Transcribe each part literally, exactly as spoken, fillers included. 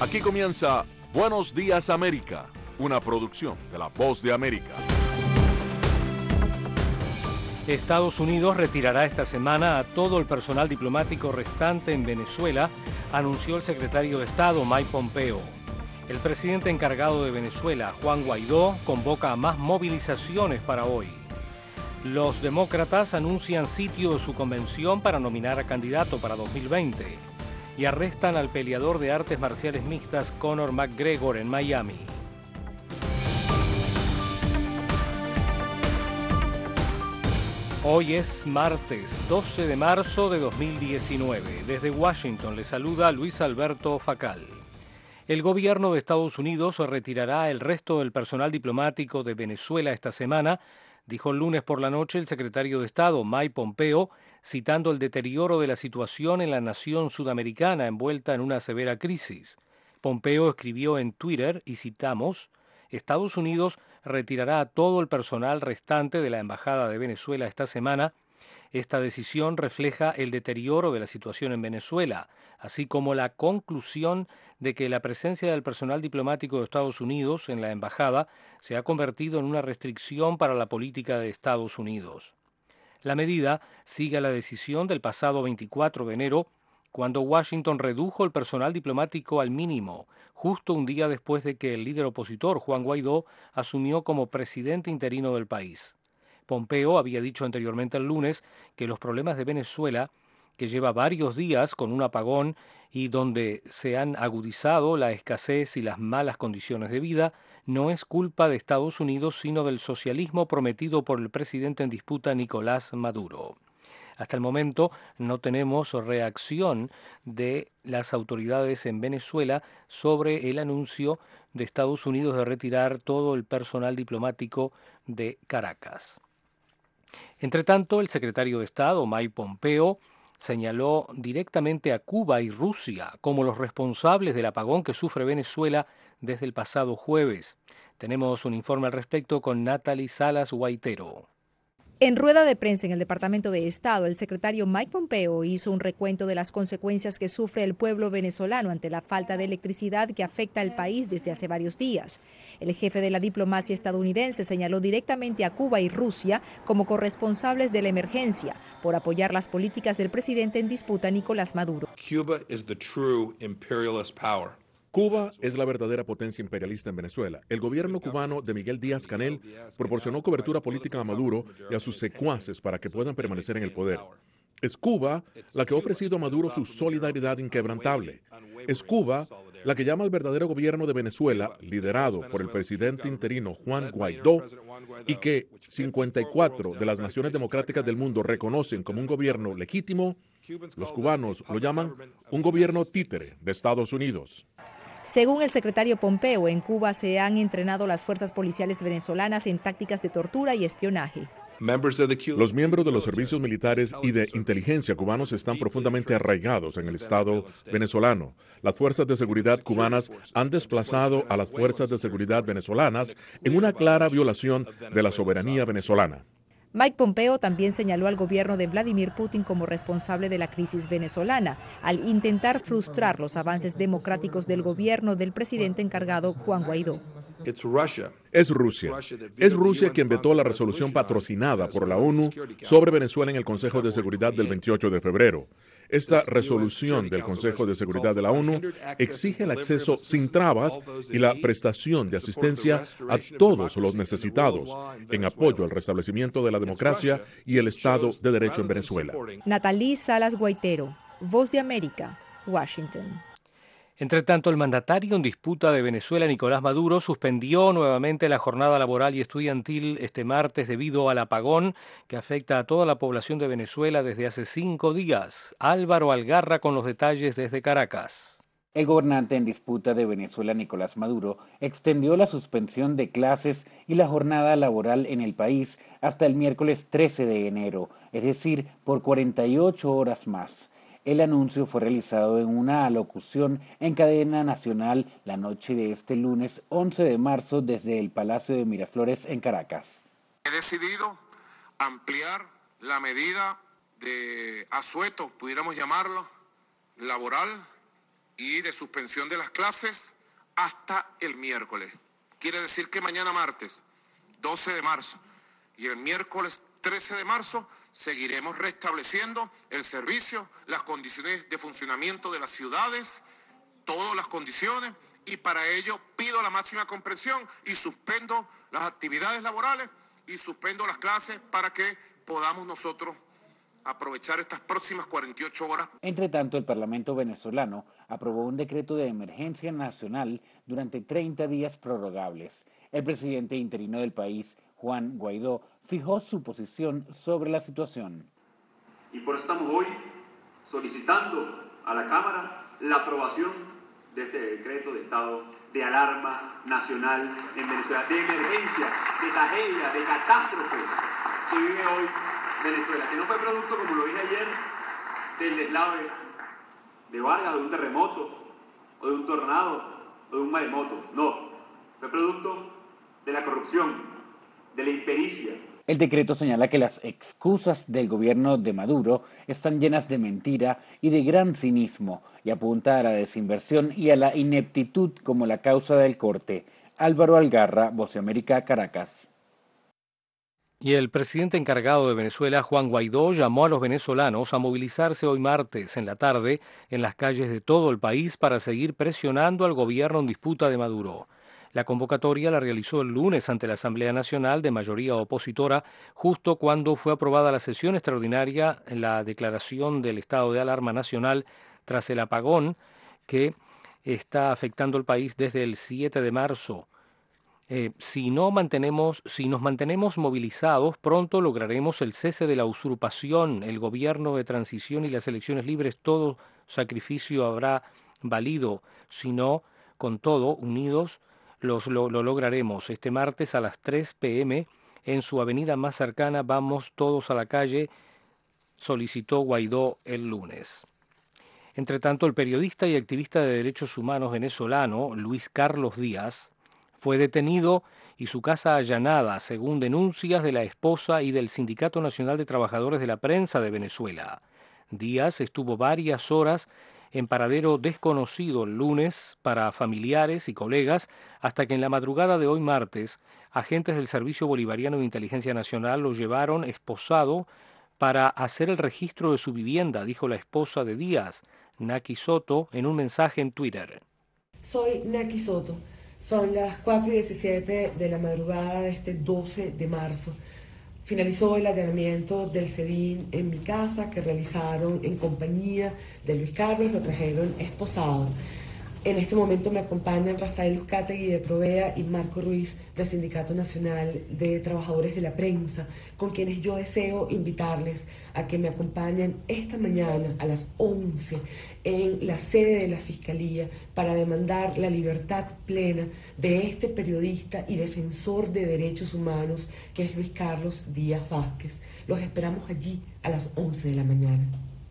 Aquí comienza Buenos Días América, una producción de La Voz de América. Estados Unidos retirará esta semana a todo el personal diplomático restante en Venezuela, anunció el secretario de Estado Mike Pompeo. El presidente encargado de Venezuela, Juan Guaidó, convoca a más movilizaciones para hoy. Los demócratas anuncian sitio de su convención para nominar a candidato para dos mil veinte y arrestan al peleador de artes marciales mixtas Conor McGregor en Miami. Hoy es martes doce de marzo de dos mil diecinueve. Desde Washington le saluda Luis Alberto Facal. El gobierno de Estados Unidos retirará el resto del personal diplomático de Venezuela esta semana, dijo el lunes por la noche el secretario de Estado Mike Pompeo, citando el deterioro de la situación en la nación sudamericana envuelta en una severa crisis. Pompeo escribió en Twitter, y citamos, Estados Unidos retirará a todo el personal restante de la Embajada de Venezuela esta semana. Esta decisión refleja el deterioro de la situación en Venezuela, así como la conclusión de que la presencia del personal diplomático de Estados Unidos en la embajada se ha convertido en una restricción para la política de Estados Unidos. La medida sigue a la decisión del pasado veinticuatro de enero, cuando Washington redujo el personal diplomático al mínimo, justo un día después de que el líder opositor, Juan Guaidó, asumió como presidente interino del país. Pompeo había dicho anteriormente el lunes que los problemas de Venezuela, que lleva varios días con un apagón y donde se han agudizado la escasez y las malas condiciones de vida, no es culpa de Estados Unidos, sino del socialismo prometido por el presidente en disputa Nicolás Maduro. Hasta el momento no tenemos reacción de las autoridades en Venezuela sobre el anuncio de Estados Unidos de retirar todo el personal diplomático de Caracas. Entre tanto, el secretario de Estado, Mike Pompeo, señaló directamente a Cuba y Rusia como los responsables del apagón que sufre Venezuela desde el pasado jueves. Tenemos un informe al respecto con Natalie Salas Guaitero. En rueda de prensa en el Departamento de Estado, el secretario Mike Pompeo hizo un recuento de las consecuencias que sufre el pueblo venezolano ante la falta de electricidad que afecta al país desde hace varios días. El jefe de la diplomacia estadounidense señaló directamente a Cuba y Rusia como corresponsables de la emergencia por apoyar las políticas del presidente en disputa Nicolás Maduro. Cuba is the true imperialist power. Cuba es la verdadera potencia imperialista en Venezuela. El gobierno cubano de Miguel Díaz-Canel proporcionó cobertura política a Maduro y a sus secuaces para que puedan permanecer en el poder. Es Cuba la que ha ofrecido a Maduro su solidaridad inquebrantable. Es Cuba la que llama al verdadero gobierno de Venezuela, liderado por el presidente interino Juan Guaidó, y que cincuenta y cuatro de las naciones democráticas del mundo reconocen como un gobierno legítimo. Los cubanos lo llaman un gobierno títere de Estados Unidos. Según el secretario Pompeo, en Cuba se han entrenado las fuerzas policiales venezolanas en tácticas de tortura y espionaje. Los miembros de los servicios militares y de inteligencia cubanos están profundamente arraigados en el Estado venezolano. Las fuerzas de seguridad cubanas han desplazado a las fuerzas de seguridad venezolanas en una clara violación de la soberanía venezolana. Mike Pompeo también señaló al gobierno de Vladimir Putin como responsable de la crisis venezolana, al intentar frustrar los avances democráticos del gobierno del presidente encargado Juan Guaidó. Es Rusia. Es Rusia quien vetó la resolución patrocinada por la ONU sobre Venezuela en el Consejo de Seguridad del veintiocho de febrero. Esta resolución del Consejo de Seguridad de la ONU exige el acceso sin trabas y la prestación de asistencia a todos los necesitados en apoyo al restablecimiento de la democracia y el Estado de Derecho en Venezuela. Natalie Salas Guaitero, Voz de América, Washington. Entre tanto, el mandatario en disputa de Venezuela, Nicolás Maduro, suspendió nuevamente la jornada laboral y estudiantil este martes debido al apagón que afecta a toda la población de Venezuela desde hace cinco días. Álvaro Algarra con los detalles desde Caracas. El gobernante en disputa de Venezuela, Nicolás Maduro, extendió la suspensión de clases y la jornada laboral en el país hasta el miércoles trece de enero, es decir, por cuarenta y ocho horas más. El anuncio fue realizado en una alocución en cadena nacional la noche de este lunes once de marzo desde el Palacio de Miraflores en Caracas. He decidido ampliar la medida de asueto, pudiéramos llamarlo, laboral, y de suspensión de las clases hasta el miércoles. Quiere decir que mañana martes, doce de marzo, y el miércoles trece de marzo seguiremos restableciendo el servicio, las condiciones de funcionamiento de las ciudades, todas las condiciones, y para ello pido la máxima comprensión y suspendo las actividades laborales y suspendo las clases para que podamos nosotros aprovechar estas próximas cuarenta y ocho horas. Entre tanto, el Parlamento venezolano aprobó un decreto de emergencia nacional durante treinta días prorrogables. El presidente interino del país, Juan Guaidó, fijó su posición sobre la situación. Y por eso estamos hoy solicitando a la Cámara la aprobación de este decreto de estado de alarma nacional en Venezuela, de emergencia, de tragedia, de catástrofe que vive hoy Venezuela, que no fue producto, como lo dije ayer, del deslave de Vargas, de un terremoto, o de un tornado, o de un maremoto. No, fue producto de la corrupción, de la impericia. El decreto señala que las excusas del gobierno de Maduro están llenas de mentira y de gran cinismo y apunta a la desinversión y a la ineptitud como la causa del corte. Álvaro Algarra, Voz de América, Caracas. Y el presidente encargado de Venezuela, Juan Guaidó, llamó a los venezolanos a movilizarse hoy martes en la tarde en las calles de todo el país para seguir presionando al gobierno en disputa de Maduro. La convocatoria la realizó el lunes ante la Asamblea Nacional de mayoría opositora, justo cuando fue aprobada la sesión extraordinaria en la declaración del estado de alarma nacional tras el apagón que está afectando al país desde el siete de marzo. Eh, si, no mantenemos, si nos mantenemos movilizados, pronto lograremos el cese de la usurpación, el gobierno de transición y las elecciones libres. Todo sacrificio habrá valido. Si no, con todo, unidos, los, lo, lo lograremos. Este martes a las tres pe eme, en su avenida más cercana, vamos todos a la calle, solicitó Guaidó el lunes. Entre tanto, el periodista y activista de derechos humanos venezolano, Luis Carlos Díaz, fue detenido y su casa allanada, según denuncias de la esposa y del Sindicato Nacional de Trabajadores de la Prensa de Venezuela. Díaz estuvo varias horas en paradero desconocido el lunes para familiares y colegas, hasta que en la madrugada de hoy martes, agentes del Servicio Bolivariano de Inteligencia Nacional lo llevaron esposado para hacer el registro de su vivienda, dijo la esposa de Díaz, Naki Soto, en un mensaje en Twitter. Soy Naki Soto. Son las cuatro y diecisiete de la madrugada de este doce de marzo. Finalizó el allanamiento del SEBIN en mi casa, que realizaron en compañía de Luis Carlos, lo trajeron esposado. En este momento me acompañan Rafael Uzcategui de Provea y Marco Ruiz del Sindicato Nacional de Trabajadores de la Prensa, con quienes yo deseo invitarles a que me acompañen esta mañana a las once en la sede de la Fiscalía para demandar la libertad plena de este periodista y defensor de derechos humanos que es Luis Carlos Díaz Vázquez. Los esperamos allí a las once de la mañana.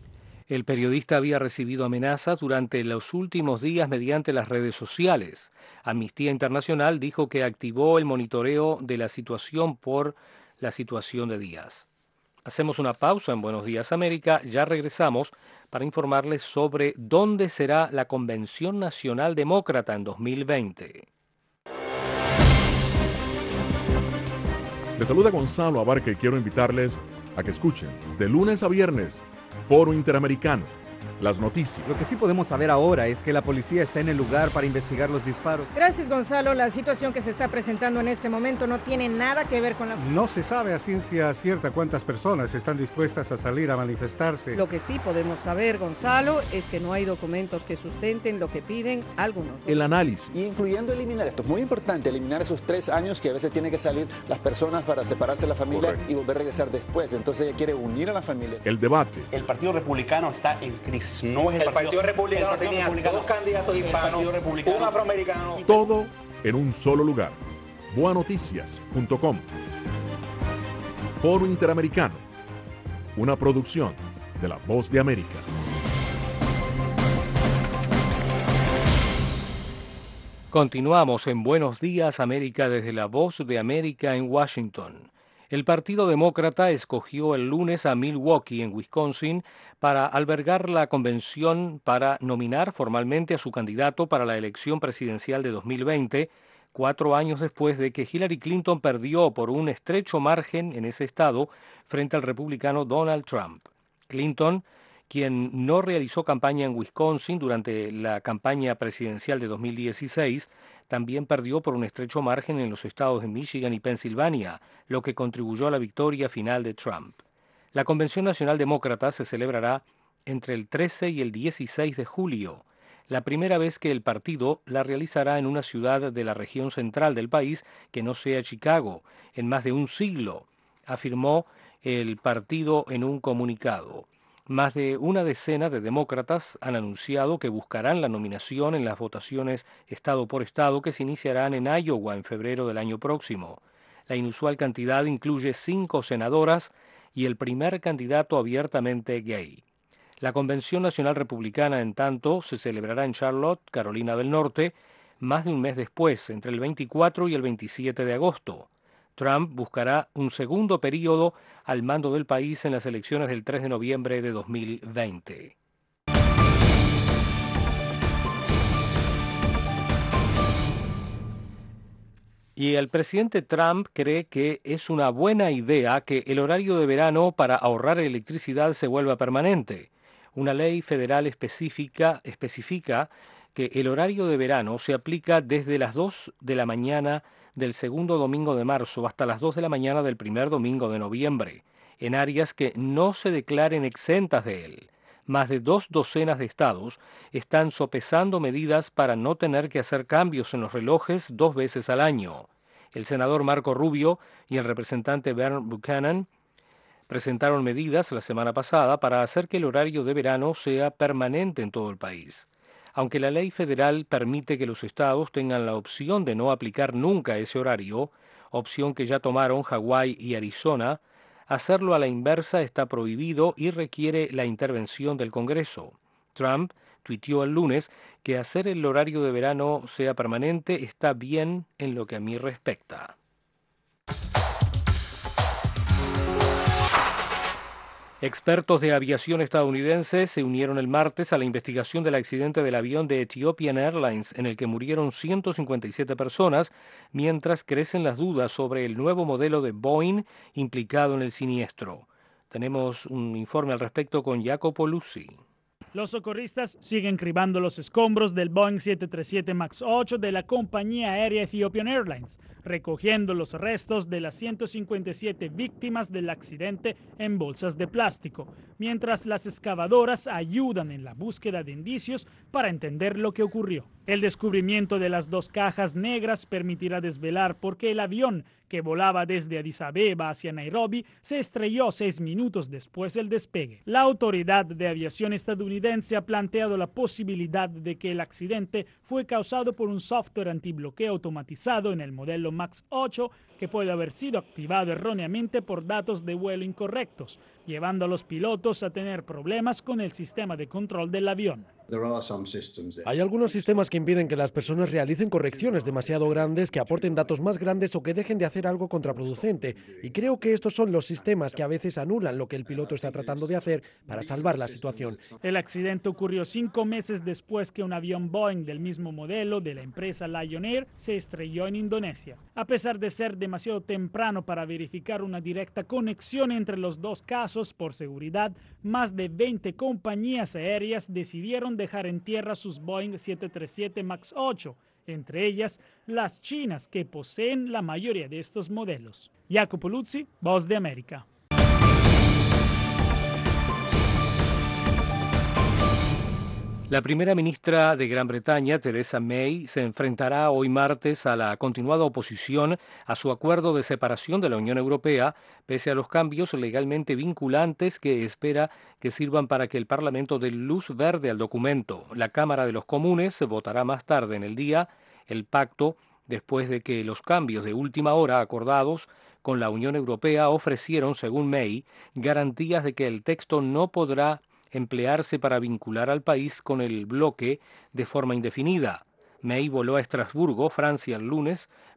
El periodista había recibido amenazas durante los últimos días mediante las redes sociales. Amnistía Internacional dijo que activó el monitoreo de la situación por la situación de Díaz. Hacemos una pausa en Buenos Días América, ya regresamos para informarles sobre dónde será la Convención Nacional Demócrata en dos mil veinte. Les saluda Gonzalo Abarca y quiero invitarles a que escuchen de lunes a viernes Foro Interamericano, las noticias. Lo que sí podemos saber ahora es que la policía está en el lugar para investigar los disparos. Gracias, Gonzalo. La situación que se está presentando en este momento no tiene nada que ver con la... No se sabe a ciencia cierta cuántas personas están dispuestas a salir a manifestarse. Lo que sí podemos saber, Gonzalo, es que no hay documentos que sustenten lo que piden algunos. El análisis. Y incluyendo eliminar, esto es muy importante, eliminar esos tres años que a veces tienen que salir las personas para separarse de la familia. Correcto. Y volver a regresar después. Entonces ella quiere unir a la familia. El debate. El Partido Republicano está en crisis. No es el, el Partido, Partido Republicano el Partido tenía Republicano, dos candidatos hispanos, un afroamericano. Todo en un solo lugar. boa noticias punto com. Foro Interamericano. Una producción de La Voz de América. Continuamos en Buenos Días América desde La Voz de América en Washington. El Partido Demócrata escogió el lunes a Milwaukee, en Wisconsin, para albergar la convención para nominar formalmente a su candidato para la elección presidencial de dos mil veinte, cuatro años después de que Hillary Clinton perdió por un estrecho margen en ese estado frente al republicano Donald Trump. Clinton, quien no realizó campaña en Wisconsin durante la campaña presidencial de dos mil dieciséis, también perdió por un estrecho margen en los estados de Michigan y Pensilvania, lo que contribuyó a la victoria final de Trump. La Convención Nacional Demócrata se celebrará entre el trece y el dieciséis de julio. La primera vez que el partido la realizará en una ciudad de la región central del país que no sea Chicago, en más de un siglo, afirmó el partido en un comunicado. Más de una decena de demócratas han anunciado que buscarán la nominación en las votaciones estado por estado que se iniciarán en Iowa en febrero del año próximo. La inusual cantidad incluye cinco senadoras y el primer candidato abiertamente gay. La Convención Nacional Republicana, en tanto, se celebrará en Charlotte, Carolina del Norte, más de un mes después, entre el veinticuatro y el veintisiete de agosto. Trump buscará un segundo período al mando del país en las elecciones del tres de noviembre de dos mil veinte. Y el presidente Trump cree que es una buena idea que el horario de verano para ahorrar electricidad se vuelva permanente. Una ley federal específica especifica que el horario de verano se aplica desde las dos de la mañana del segundo domingo de marzo hasta las dos de la mañana del primer domingo de noviembre, en áreas que no se declaren exentas de él. Más de dos docenas de estados están sopesando medidas para no tener que hacer cambios en los relojes dos veces al año. El senador Marco Rubio y el representante Bernie Buchanan presentaron medidas la semana pasada para hacer que el horario de verano sea permanente en todo el país. Aunque la ley federal permite que los estados tengan la opción de no aplicar nunca ese horario, opción que ya tomaron Hawái y Arizona, hacerlo a la inversa está prohibido y requiere la intervención del Congreso. Trump tuiteó el lunes que hacer el horario de verano sea permanente está bien en lo que a mí respecta. Expertos de aviación estadounidenses se unieron el martes a la investigación del accidente del avión de Ethiopian Airlines en el que murieron ciento cincuenta y siete personas, mientras crecen las dudas sobre el nuevo modelo de Boeing implicado en el siniestro. Tenemos un informe al respecto con Jacopo Luzzi. Los socorristas siguen cribando los escombros del Boeing siete treinta y siete MAX ocho de la compañía aérea Ethiopian Airlines, recogiendo los restos de las ciento cincuenta y siete víctimas del accidente en bolsas de plástico, mientras las excavadoras ayudan en la búsqueda de indicios para entender lo que ocurrió. El descubrimiento de las dos cajas negras permitirá desvelar por qué el avión que volaba desde Addis Abeba hacia Nairobi se estrelló seis minutos después del despegue. La Autoridad de Aviación estadounidense ha planteado la posibilidad de que el accidente fue causado por un software antibloqueo automatizado en el modelo MAX ocho que puede haber sido activado erróneamente por datos de vuelo incorrectos, llevando a los pilotos a tener problemas con el sistema de control del avión. Hay algunos sistemas que impiden que las personas realicen correcciones demasiado grandes, que aporten datos más grandes o que dejen de hacer algo contraproducente. Y creo que estos son los sistemas que a veces anulan lo que el piloto está tratando de hacer para salvar la situación. El accidente ocurrió cinco meses después que un avión Boeing del mismo modelo de la empresa Lion Air se estrelló en Indonesia. A pesar de ser demasiado temprano para verificar una directa conexión entre los dos casos por seguridad, más de veinte compañías aéreas decidieron dejar en tierra sus Boeing siete treinta y siete MAX ocho, entre ellas las chinas que poseen la mayoría de estos modelos. Jacopo Luzzi, Voz de América. La primera ministra de Gran Bretaña, Theresa May, se enfrentará hoy martes a la continuada oposición a su acuerdo de separación de la Unión Europea, pese a los cambios legalmente vinculantes que espera que sirvan para que el Parlamento dé luz verde al documento. La Cámara de los Comunes votará más tarde en el día el pacto después de que los cambios de última hora acordados con la Unión Europea ofrecieron, según May, garantías de que el texto no podrá emplearse para vincular al país con el bloque de forma indefinida. May voló a Estrasburgo, Francia, el lunes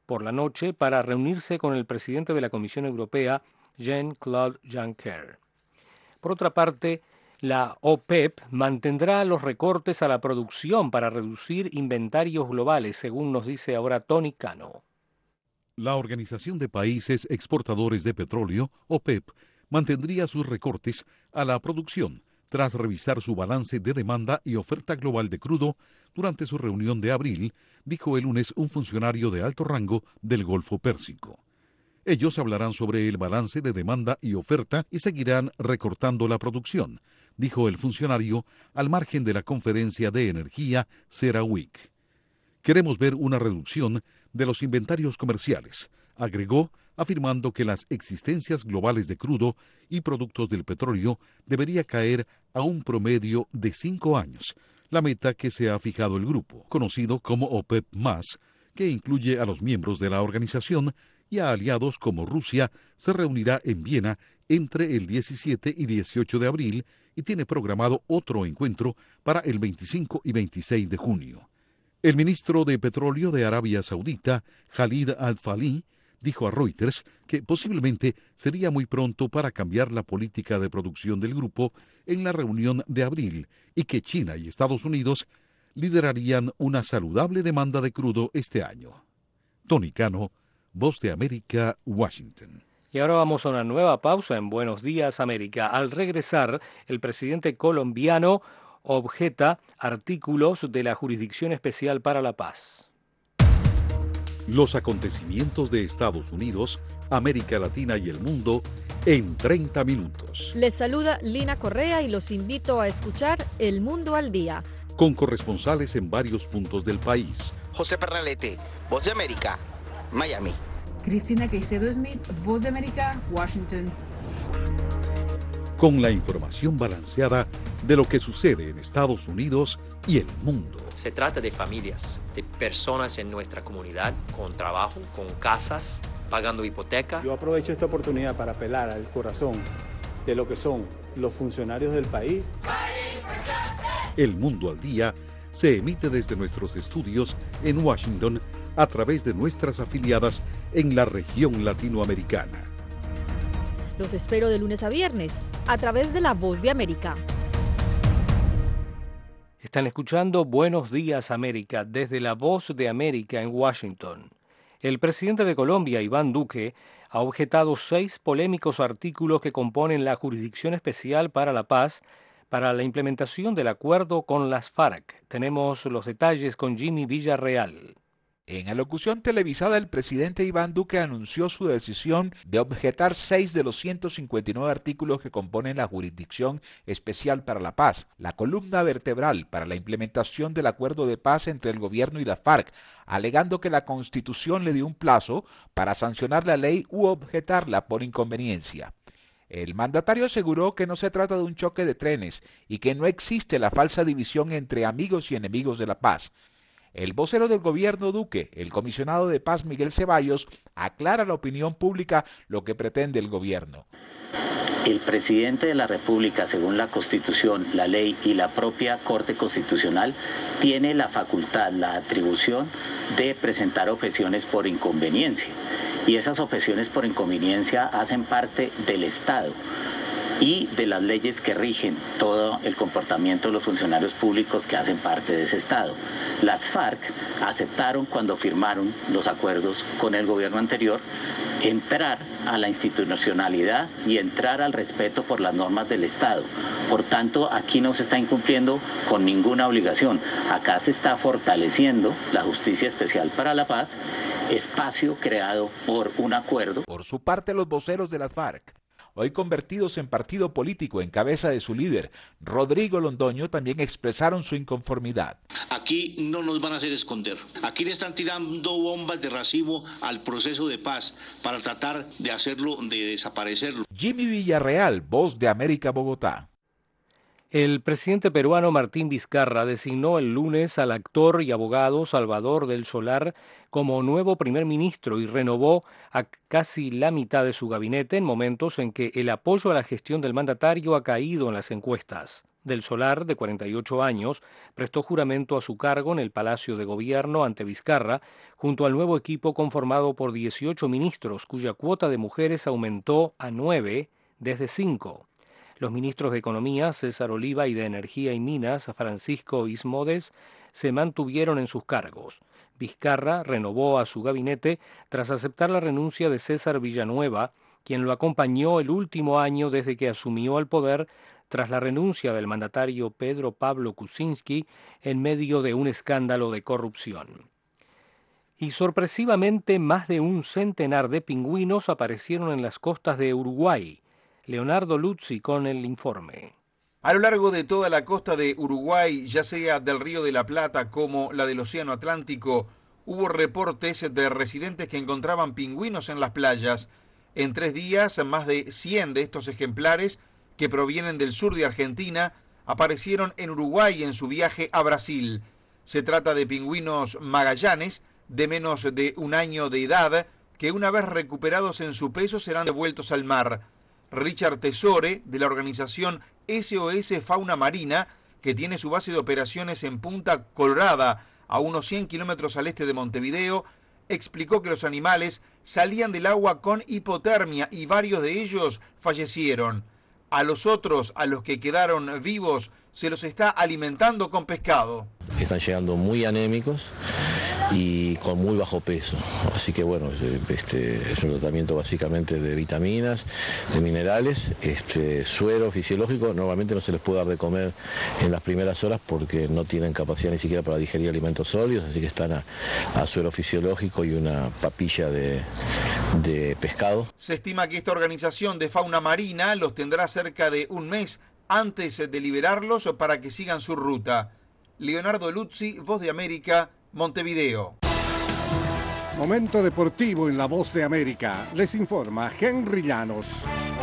por la noche para reunirse con el presidente de la Comisión Europea, Jean-Claude Juncker. Por otra parte, la OPEP mantendrá los recortes a la producción para reducir inventarios globales, según nos dice ahora Tony Cano. La Organización de Países Exportadores de Petróleo, OPEP, mantendría sus recortes a la producción tras revisar su balance de demanda y oferta global de crudo durante su reunión de abril, dijo el lunes un funcionario de alto rango del Golfo Pérsico. Ellos hablarán sobre el balance de demanda y oferta y seguirán recortando la producción, dijo el funcionario al margen de la conferencia de energía CERAWeek. Queremos ver una reducción de los inventarios comerciales, agregó, afirmando que las existencias globales de crudo y productos del petróleo debería caer a un promedio de cinco años, la meta que se ha fijado el grupo, conocido como OPEP más, que incluye a los miembros de la organización y a aliados como Rusia, se reunirá en Viena entre el diecisiete y dieciocho de abril y tiene programado otro encuentro para el veinticinco y veintiséis de junio. El ministro de Petróleo de Arabia Saudita, Khalid Al-Falih, dijo a Reuters que posiblemente sería muy pronto para cambiar la política de producción del grupo en la reunión de abril y que China y Estados Unidos liderarían una saludable demanda de crudo este año. Tony Cano, Voz de América, Washington. Y ahora vamos a una nueva pausa en Buenos Días, América. Al regresar, el presidente colombiano objeta artículos de la Jurisdicción Especial para la Paz. Los acontecimientos de Estados Unidos, América Latina y el mundo en treinta minutos. Les saluda Lina Correa y los invito a escuchar El Mundo al Día. Con corresponsales en varios puntos del país. José Pernalete, Voz de América, Miami. Cristina Caicedo Smith, Voz de América, Washington. Con la información balanceada de lo que sucede en Estados Unidos y el mundo. Se trata de familias, de personas en nuestra comunidad, con trabajo, con casas, pagando hipoteca. Yo aprovecho esta oportunidad para apelar al corazón de lo que son los funcionarios del país. El Mundo al Día se emite desde nuestros estudios en Washington a través de nuestras afiliadas en la región latinoamericana. Los espero de lunes a viernes a través de La Voz de América. Están escuchando Buenos Días, América, desde La Voz de América en Washington. El presidente de Colombia, Iván Duque, ha objetado seis polémicos artículos que componen la Jurisdicción Especial para la Paz para la implementación del acuerdo con las FARC. Tenemos los detalles con Jimmy Villarreal. En alocución televisada, el presidente Iván Duque anunció su decisión de objetar seis de los ciento cincuenta y nueve artículos que componen la Jurisdicción Especial para la Paz, la columna vertebral para la implementación del acuerdo de paz entre el gobierno y la FARC, alegando que la Constitución le dio un plazo para sancionar la ley u objetarla por inconveniencia. El mandatario aseguró que no se trata de un choque de trenes y que no existe la falsa división entre amigos y enemigos de la paz. El vocero del gobierno Duque, el comisionado de paz Miguel Ceballos, aclara a la opinión pública lo que pretende el gobierno. El presidente de la República, según la Constitución, la ley y la propia Corte Constitucional, tiene la facultad, la atribución de presentar objeciones por inconveniencia. Y esas objeciones por inconveniencia hacen parte del Estado y de las leyes que rigen todo el comportamiento de los funcionarios públicos que hacen parte de ese Estado. Las FARC aceptaron cuando firmaron los acuerdos con el gobierno anterior entrar a la institucionalidad y entrar al respeto por las normas del Estado. Por tanto, aquí no se está incumpliendo con ninguna obligación. Acá se está fortaleciendo la Justicia Especial para la Paz, espacio creado por un acuerdo. Por su parte, los voceros de las FARC, hoy convertidos en partido político en cabeza de su líder, Rodrigo Londoño, también expresaron su inconformidad. Aquí no nos van a hacer esconder. Aquí le están tirando bombas de racimo al proceso de paz para tratar de hacerlo, de desaparecerlo. Jimmy Villarreal, Voz de América, Bogotá. El presidente peruano Martín Vizcarra designó el lunes al actor y abogado Salvador del Solar como nuevo primer ministro y renovó a casi la mitad de su gabinete en momentos en que el apoyo a la gestión del mandatario ha caído en las encuestas. del Solar, de cuarenta y ocho años, prestó juramento a su cargo en el Palacio de Gobierno ante Vizcarra, junto al nuevo equipo conformado por dieciocho ministros, cuya cuota de mujeres aumentó a nueve desde cinco. Los ministros de Economía, César Oliva, y de Energía y Minas, Francisco Ismodes, se mantuvieron en sus cargos. Vizcarra renovó a su gabinete tras aceptar la renuncia de César Villanueva, quien lo acompañó el último año desde que asumió el poder tras la renuncia del mandatario Pedro Pablo Kuczynski en medio de un escándalo de corrupción. Y sorpresivamente más de un centenar de pingüinos aparecieron en las costas de Uruguay. Leonardo Luzzi con el informe. A lo largo de toda la costa de Uruguay, ya sea del Río de la Plata como la del Océano Atlántico, hubo reportes de residentes que encontraban pingüinos en las playas. En tres días, más de cien de estos ejemplares, que provienen del sur de Argentina, aparecieron en Uruguay en su viaje a Brasil. Se trata de pingüinos magallanes, de menos de un año de edad, que una vez recuperados en su peso serán devueltos al mar. Richard Tesore, de la organización S O S Fauna Marina, que tiene su base de operaciones en Punta Colorada, a unos cien kilómetros al este de Montevideo, explicó que los animales salían del agua con hipotermia y varios de ellos fallecieron. A los otros, a los que quedaron vivos, se los está alimentando con pescado. Están llegando muy anémicos y con muy bajo peso, así que bueno, este es un tratamiento básicamente de vitaminas, de minerales, este suero fisiológico. Normalmente no se les puede dar de comer en las primeras horas porque no tienen capacidad ni siquiera para digerir alimentos sólidos, así que están a, a suero fisiológico y una papilla de, de pescado. Se estima que esta organización de fauna marina los tendrá cerca de un mes antes de liberarlos para que sigan su ruta. Leonardo Luzzi, Voz de América, Montevideo. Momento deportivo en La Voz de América. Les informa Henry Llanos.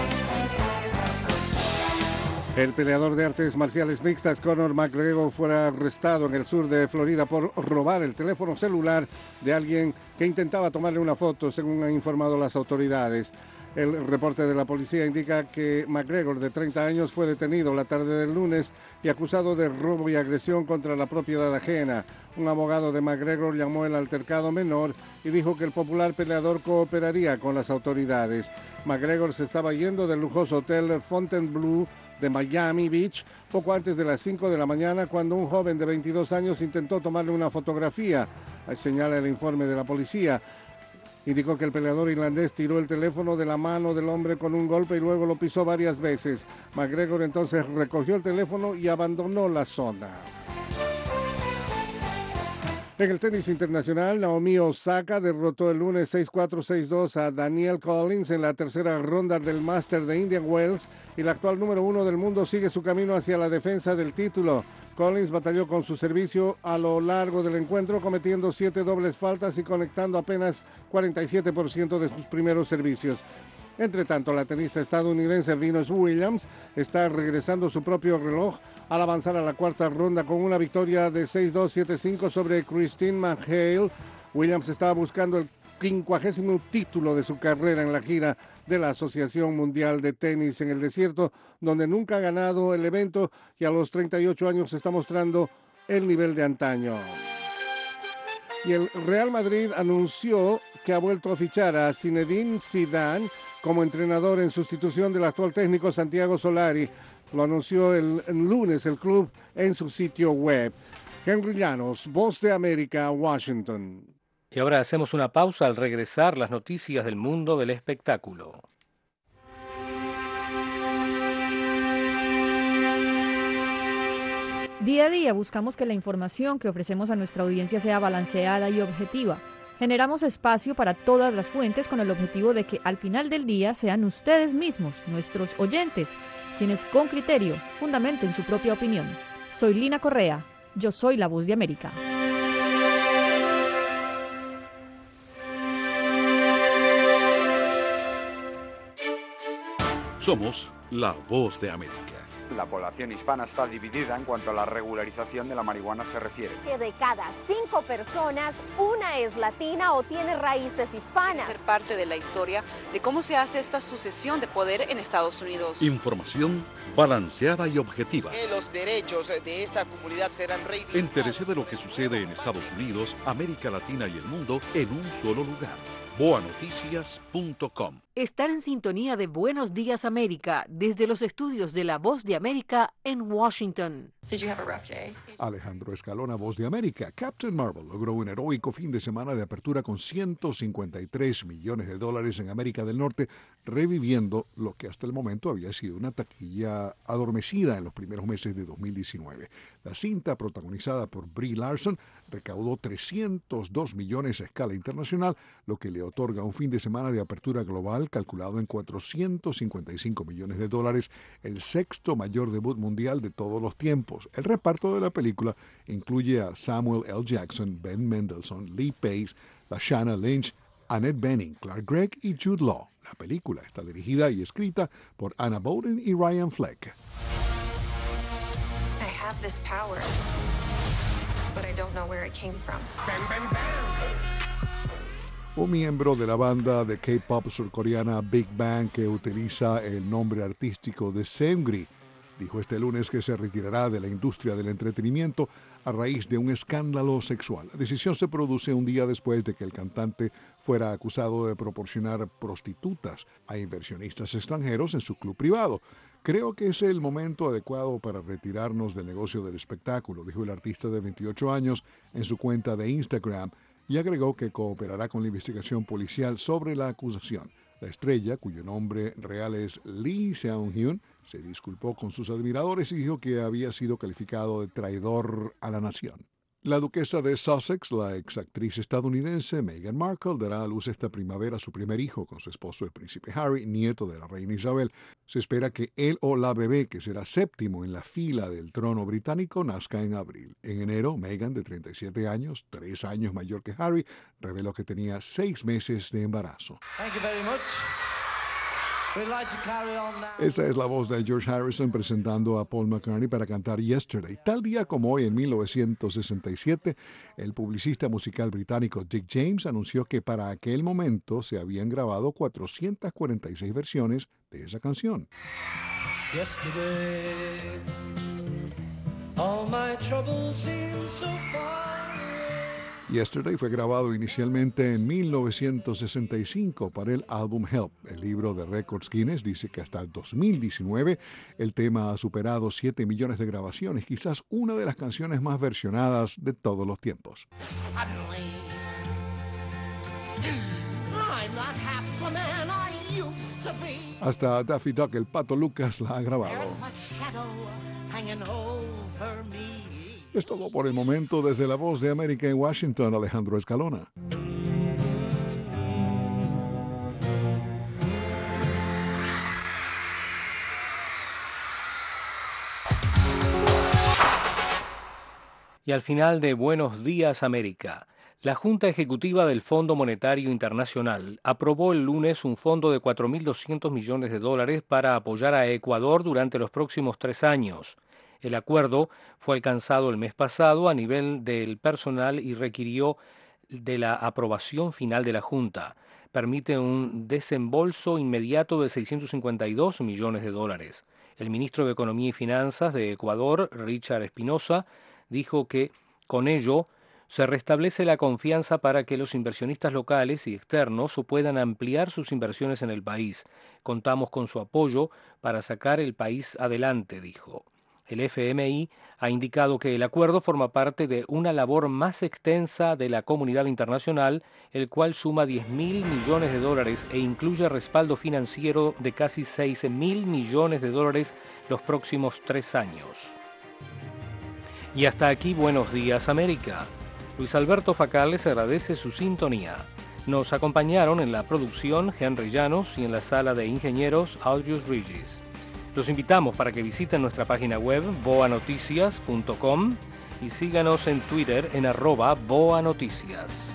El peleador de artes marciales mixtas Conor McGregor fue arrestado en el sur de Florida por robar el teléfono celular de alguien que intentaba tomarle una foto, según han informado las autoridades. El reporte de la policía indica que McGregor, de treinta años, fue detenido la tarde del lunes y acusado de robo y agresión contra la propiedad ajena. Un abogado de McGregor llamó el altercado menor y dijo que el popular peleador cooperaría con las autoridades. McGregor se estaba yendo del lujoso hotel Fontainebleau de Miami Beach poco antes de las cinco de la mañana cuando un joven de veintidós años intentó tomarle una fotografía, señala el informe de la policía. Indicó que el peleador irlandés tiró el teléfono de la mano del hombre con un golpe y luego lo pisó varias veces. McGregor entonces recogió el teléfono y abandonó la zona. En el tenis internacional, Naomi Osaka derrotó el lunes seis cuatro seis dos a Danielle Collins en la tercera ronda del Master de Indian Wells y la actual número uno del mundo sigue su camino hacia la defensa del título. Collins batalló con su servicio a lo largo del encuentro, cometiendo siete dobles faltas y conectando apenas cuarenta y siete por ciento de sus primeros servicios. Entre tanto, la tenista estadounidense Venus Williams está regresando su propio reloj al avanzar a la cuarta ronda con una victoria de seis dos siete cinco sobre Christine McHale. Williams estaba buscando el quincuagésimo título de su carrera en la gira de la Asociación Mundial de Tenis en el Desierto, donde nunca ha ganado el evento y a los treinta y ocho años está mostrando el nivel de antaño. Y el Real Madrid anunció que ha vuelto a fichar a Zinedine Zidane como entrenador en sustitución del actual técnico Santiago Solari. Lo anunció el, el lunes el club en su sitio web. Henry Llanos, Voz de América, Washington. Y ahora hacemos una pausa. Al regresar, las noticias del mundo del espectáculo. Día a día buscamos que la información que ofrecemos a nuestra audiencia sea balanceada y objetiva. Generamos espacio para todas las fuentes con el objetivo de que al final del día sean ustedes mismos, nuestros oyentes, quienes con criterio fundamenten su propia opinión. Soy Lina Correa, yo soy la Voz de América. Somos la Voz de América. la población hispana está dividida en cuanto a la regularización de la marihuana se refiere. Que de cada cinco personas, una es latina o tiene raíces hispanas. Ser parte de la historia de cómo se hace esta sucesión de poder en Estados Unidos. Información balanceada y objetiva. Que los derechos de esta comunidad serán reivindicados. Entérese de lo que sucede en Estados Unidos, América Latina y el mundo en un solo lugar. boa noticias punto com. Estar en sintonía de Buenos Días América desde los estudios de La Voz de América en Washington. Did you have a rough day? Alejandro Escalona, Voz de América. Captain Marvel logró un heroico fin de semana de apertura con ciento cincuenta y tres millones de dólares en América del Norte, reviviendo lo que hasta el momento había sido una taquilla adormecida en los primeros meses de dos mil diecinueve. La cinta, protagonizada por Brie Larson, recaudó trescientos dos millones a escala internacional, lo que le otorga un fin de semana de apertura global calculado en cuatrocientos cincuenta y cinco millones de dólares, el sexto mayor debut mundial de todos los tiempos. El reparto de la película incluye a Samuel L. Jackson, Ben Mendelsohn, Lee Pace, Lashana Lynch, Annette Bening, Clark Gregg y Jude Law. La película está dirigida y escrita por Anna Boden y Ryan Fleck. I have this power, but I don't know where it came from. Un miembro de la banda de K-pop surcoreana Big Bang, que utiliza el nombre artístico de Seungri, dijo este lunes que se retirará de la industria del entretenimiento a raíz de un escándalo sexual. La decisión se produce un día después de que el cantante fuera acusado de proporcionar prostitutas a inversionistas extranjeros en su club privado. Creo que es el momento adecuado para retirarnos del negocio del espectáculo, dijo el artista de veintiocho años en su cuenta de Instagram, y agregó que cooperará con la investigación policial sobre la acusación. La estrella, cuyo nombre real es Lee Seung-hyun, se disculpó con sus admiradores y dijo que había sido calificado de traidor a la nación. La duquesa de Sussex, la exactriz estadounidense Meghan Markle, dará a luz esta primavera su primer hijo con su esposo el príncipe Harry, nieto de la reina Isabel. Se espera que él o la bebé, que será séptimo en la fila del trono británico, nazca en abril. En enero, Meghan, de treinta y siete años, tres años mayor que Harry, reveló que tenía seis meses de embarazo. Thank you very much. We'd like to carry on now. Esa es la voz de George Harrison presentando a Paul McCartney para cantar Yesterday. Tal día como hoy, en mil novecientos sesenta y siete, el publicista musical británico Dick James anunció que para aquel momento se habían grabado cuatrocientas cuarenta y seis versiones de esa canción. Yesterday, all my troubles seem so far. Yesterday fue grabado inicialmente en mil novecientos sesenta y cinco para el álbum Help. El libro de récords Guinness dice que hasta el dos mil diecinueve el tema ha superado siete millones de grabaciones, quizás una de las canciones más versionadas de todos los tiempos. Hasta Daffy Duck, el Pato Lucas, la ha grabado. Es todo por el momento. Desde La Voz de América en Washington, Alejandro Escalona. Y al final de Buenos Días América, la Junta Ejecutiva del Fondo Monetario Internacional aprobó el lunes un fondo de cuatro mil doscientos millones de dólares para apoyar a Ecuador durante los próximos tres años. El acuerdo fue alcanzado el mes pasado a nivel del personal y requirió de la aprobación final de la Junta. Permite un desembolso inmediato de seiscientos cincuenta y dos millones de dólares. El ministro de Economía y Finanzas de Ecuador, Richard Espinosa, dijo que con ello se restablece la confianza para que los inversionistas locales y externos puedan ampliar sus inversiones en el país. Contamos con su apoyo para sacar el país adelante, dijo. El F M I ha indicado que el acuerdo forma parte de una labor más extensa de la comunidad internacional, el cual suma diez mil millones de dólares e incluye respaldo financiero de casi seis mil millones de dólares los próximos tres años. Y hasta aquí Buenos Días América. Luis Alberto Facal les agradece su sintonía. Nos acompañaron en la producción Henry Llanos y en la sala de ingenieros Audius Regis. Los invitamos para que visiten nuestra página web boa noticias punto com y síganos en Twitter en arroba boanoticias.